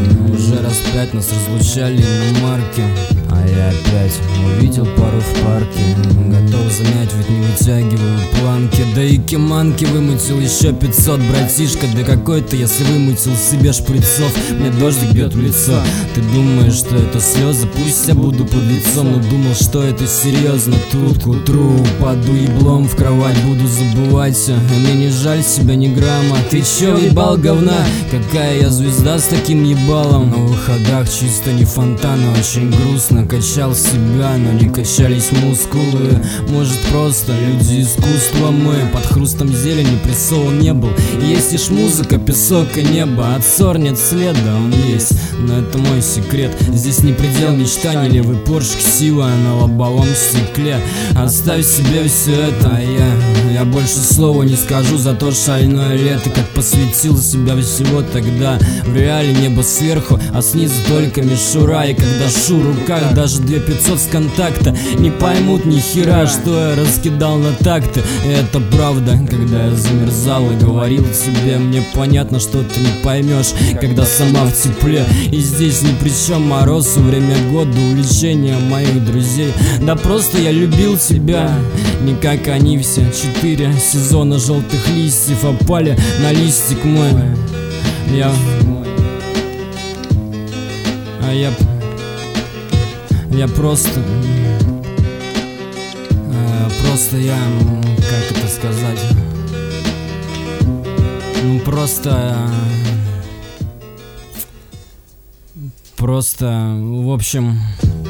Уже раз 5 нас разлучали на марке, а я опять увидел пару в парке. Готов замять, ведь не вытягиваю планки. Да и кеманки вымутил еще 500, братишка. Да какой-то, если вымутил себе шприцов. Мне дождик бьет в лицо. Ты думаешь, что это слезы? Пусть я буду под лицом, но думал, что это серьезно. Тут к утру упаду еблом в кровать, буду забывать все. А мне не жаль себя ни грамма. Ты че, ебал говна? Какая я звезда с таким ебалом? На выходах чисто не фонтан, но очень грустно. Качал себя, но не качались мускулы. Может, просто люди искусства мы. Под хрустом зелени прессован не был. Есть лишь музыка, песок и небо. От ссор нет следа, он есть, но это мой секрет. Здесь не предел мечтаний, левый Порш ксива на лобовом стекле. Оставь себе все это, а я больше слова не скажу за то шальное лето. Как посвятил себя всего тогда. В реале небо сверху, а снизу только мишура. И когда шу в руках, даже 2500 с контакта не поймут ни хера, что я раскидал на такты. И это правда, когда я замерзал и говорил тебе, мне понятно, что ты не поймешь, когда сама в тепле. И здесь ни при чем мороз, время года, увлечения моих друзей. Да просто я любил тебя, не как они все. 4 сезона желтых листьев опали на листик мой. Я просто я, как это сказать, ну просто, в общем,